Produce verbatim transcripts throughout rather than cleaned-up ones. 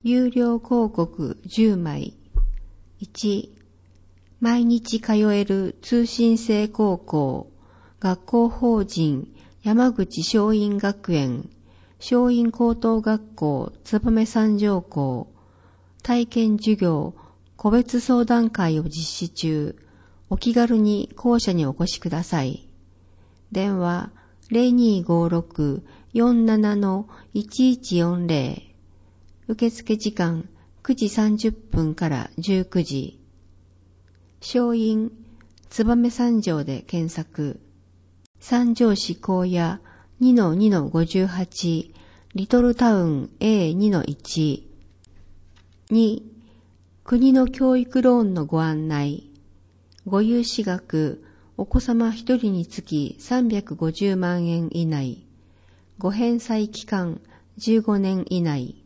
有料広告じゅうまい。いち、毎日通える通信制高校、学校法人山口松陰学園、松陰高等学校燕三条校、体験授業、個別相談会を実施中、お気軽に校舎にお越しください。電話 ゼロにーごーろく よんなな いちいちよんゼロ。受付時間くじさんじゅっぷんからじゅうくじ。松陰燕三条で検索。三条市高野 にのにのごじゅうはち リトルタウン エーにのいち。に、国の教育ローンのご案内。ご融資額、お子様ひとりにつきさんびゃくごじゅうまんえん以内。ご返済期間じゅうごねん以内。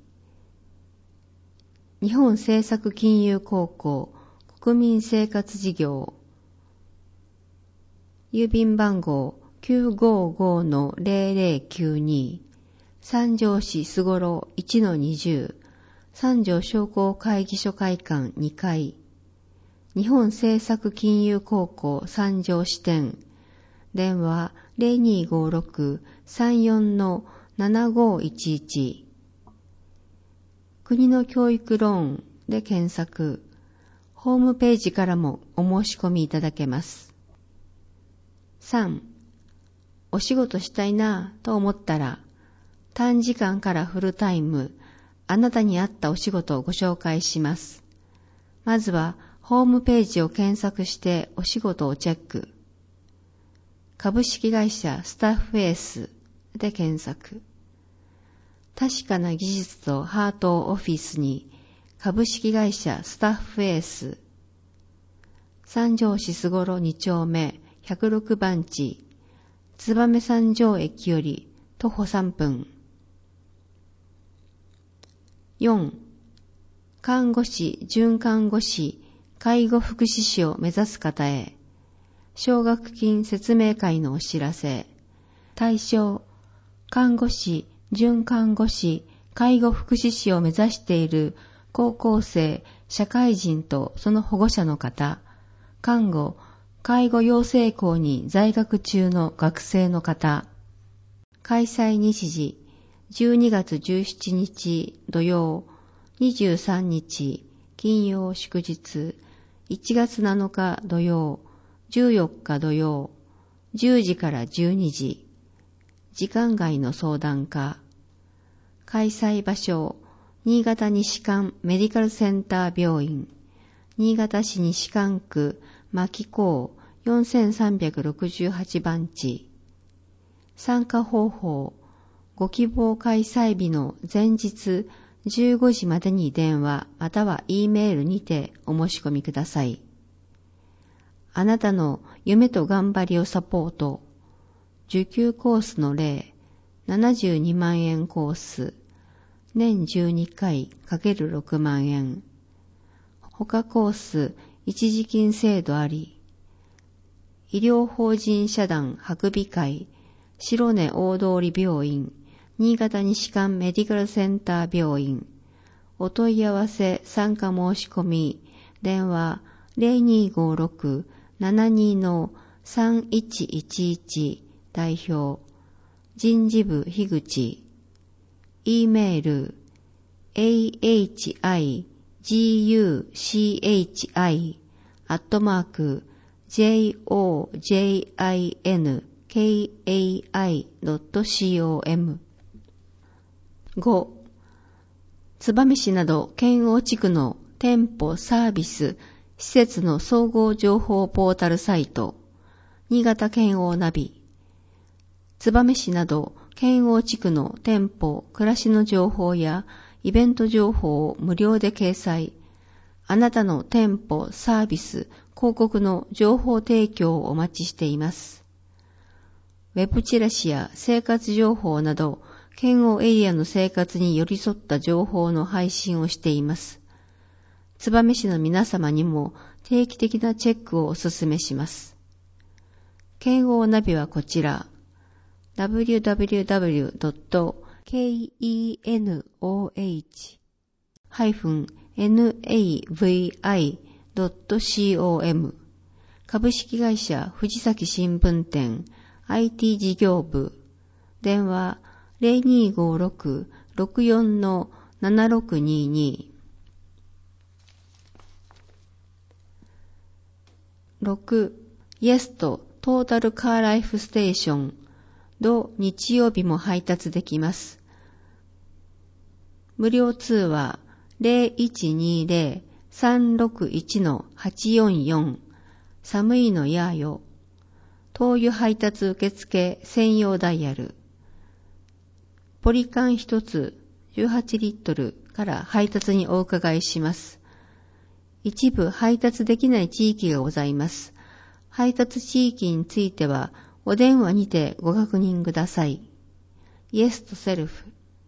日本政策金融高校国民生活事業。郵便番号 きゅうごーごーのゼロゼロきゅうに。三条市すごろ いちのにじゅう。三条商工会議所会館にかい。日本政策金融高校三条支店。電話 ゼロにーごーろく さんよんのななごーいちいち。国の教育ローンで検索。ホームページからもお申し込みいただけます。さん、お仕事したいなぁと思ったら、短時間からフルタイム、あなたに合ったお仕事をご紹介します。まずは、ホームページを検索してお仕事をチェック。株式会社スタッフエースで検索。確かな技術とハートをオフィスに株式会社スタッフエース。三条市すごろに丁目ひゃくろくばん地、燕三条駅より徒歩さんぷん。よん、看護師、准看護師、介護福祉士を目指す方へ、奨学金説明会のお知らせ。対象、看護師、准看護師、介護福祉士を目指している高校生、社会人とその保護者の方、看護、介護養成校に在学中の学生の方。開催日時、じゅうにがつじゅうしちにち土曜、にじゅうさんにち金曜祝日、いちがつなのか土曜、じゅうよっか土曜、じゅうじからじゅうにじ。時間外の相談課。開催場所、新潟西館メディカルセンター病院。新潟市西館区牧港よんさんろくはちばん地。参加方法、ご希望開催日の前日じゅうごじまでに電話または E メールにてお申し込みください。あなたの夢と頑張りをサポート。受給コースの例、ななじゅうにまんえんコース、年じゅうにかい ×ろくまんえん。他コース、一時金制度あり。医療法人社団白美会、白根大通病院、新潟西館メディカルセンター病院。お問い合わせ参加申し込み、電話 ゼロにーごーろく ななにのさんいちいちいち 代表、人事部樋口。E メール、エーエイチアイジーユーシーエイチアイ アットマーク ジョジンkai ドット コム。ご、燕市など県央地区の店舗、サービス、施設の総合情報ポータルサイト、新潟県央ナビ。燕市など県央地区の店舗、暮らしの情報やイベント情報を無料で掲載。あなたの店舗、サービス、広告の情報提供をお待ちしています。ウェブチラシや生活情報など、県央エリアの生活に寄り添った情報の配信をしています。燕市の皆様にも定期的なチェックをお勧めします。県央ナビはこちら、ダブリューダブリューダブリュードットケーイーエヌオーエイチナビドットコム 株式会社藤崎新聞店 アイティー 事業部電話 ゼロにーごーろく ろくよん ななろくにーにー ろく. イエストトータルカーライフステーション土日曜日も配達できます。無料通話 ゼロいちにーゼロ さんろくいち はちよんよん 寒いのやーよ。灯油配達受付専用ダイヤル。ポリ缶一つじゅうはちリットルから配達にお伺いします。一部配達できない地域がございます。配達地域についてはお電話にてご確認ください。イエスとセルフ。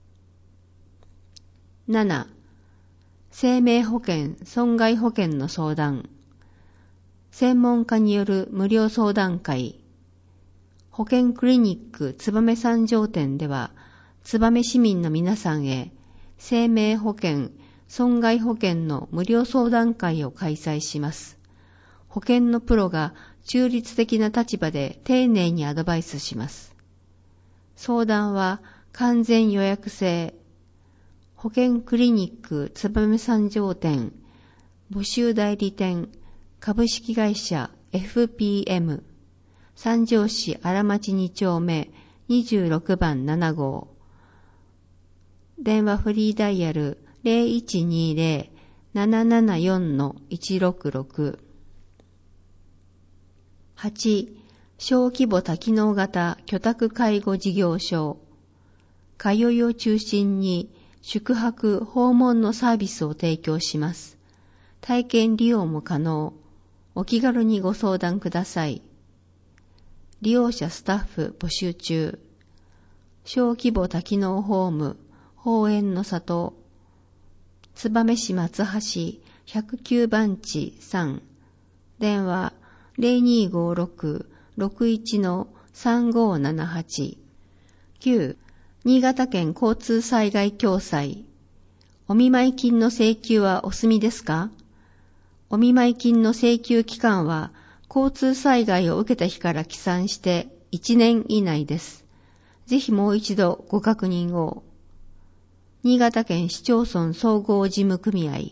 なな. 生命保険・損害保険の相談。専門家による無料相談会。保険クリニック燕三条店では、燕市民の皆さんへ生命保険・損害保険の無料相談会を開催します。保険のプロが中立的な立場で丁寧にアドバイスします。相談は完全予約制。保険クリニック燕三条店、募集代理店、株式会社 エフピーエム、三条市荒町に丁目にじゅうろくばんなな号。電話フリーダイヤル ゼロいちにーゼロ ななななよん いちろくろく。はち. 小規模多機能型居宅介護事業所。通いを中心に宿泊・訪問のサービスを提供します。体験利用も可能。お気軽にご相談ください。利用者スタッフ募集中。小規模多機能ホーム、宝園の里。燕市松橋ひゃくきゅうばん地さん。電話ゼロにーごーろく ろくいち さんごーななはち。きゅう. 新潟県交通災害共済。お見舞い金の請求はお済みですか？お見舞い金の請求期間は交通災害を受けた日から起算していちねん以内です。ぜひもう一度ご確認を。新潟県市町村総合事務組合。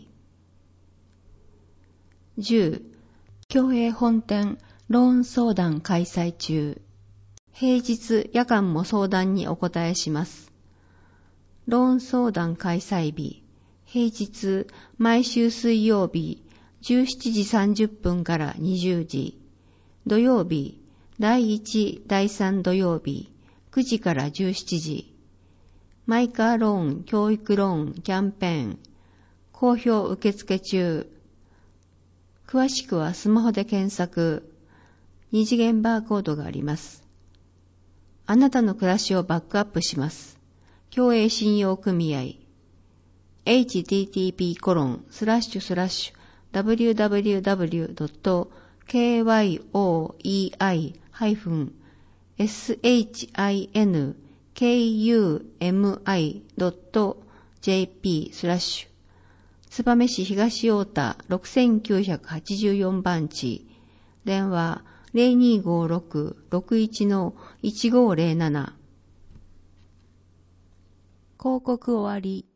じゅう. 共栄本店ローン相談開催中。平日夜間も相談にお答えします。ローン相談開催日。平日毎週水曜日じゅうしちじさんじゅっぷんからにじゅうじ。土曜日だいいち、だいさん土曜日くじからじゅうしちじ。マイカーローン教育ローンキャンペーン。好評受付中。詳しくはスマホで検索。二次元バーコードがあります。あなたの暮らしをバックアップします。共栄信用組合。エイチティーティーピーコロンスラッシュスラッシュダブリューダブリューダブリュードットケーワイオーイーアイハイフンエスエイチアイエヌケーユーエムアイドットジェーピースラッシュ燕市東太田ろくきゅうはちよんばん地。電話ゼロにーごーろく ろくいち いちごーゼロなな。広告終わり。